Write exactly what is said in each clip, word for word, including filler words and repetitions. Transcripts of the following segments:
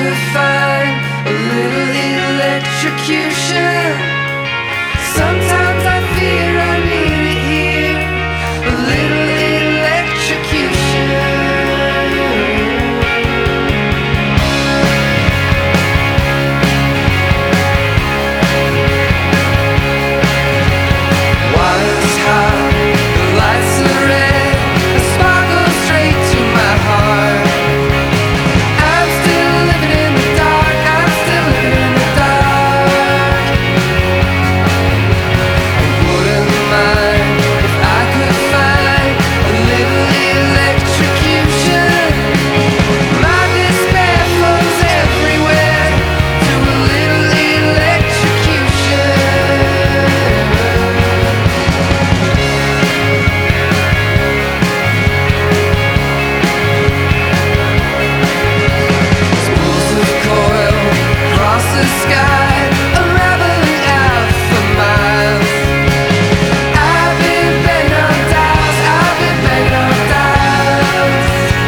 could find a little electrocution. Sometimes I fear I need it here, a little electrocution. Wires hot, the lights are red, a sparkle straight to my heart. I'm still living in the dark, I'm still living in the dark. I wouldn't mind if I could find a little electrocution. My despair flows everywhere to a little electrocution. Spools of coil across the sky, unraveling out for miles. I've been bent on dials, I've been bent on dials.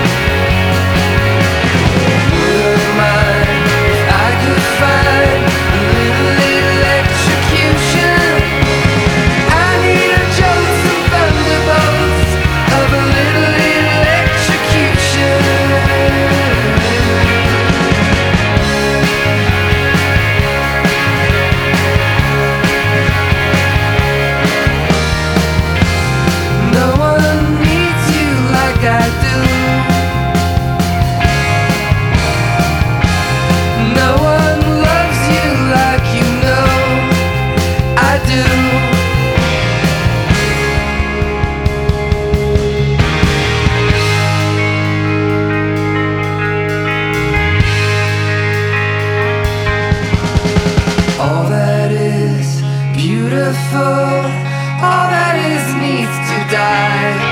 Wouldn't mind if I could find a little electrocution. I need a jolt, some thunderbolts of a little electrocution. No one needs you like I do. No one loves you like you know I do. All that is beautiful, all that is needs to die.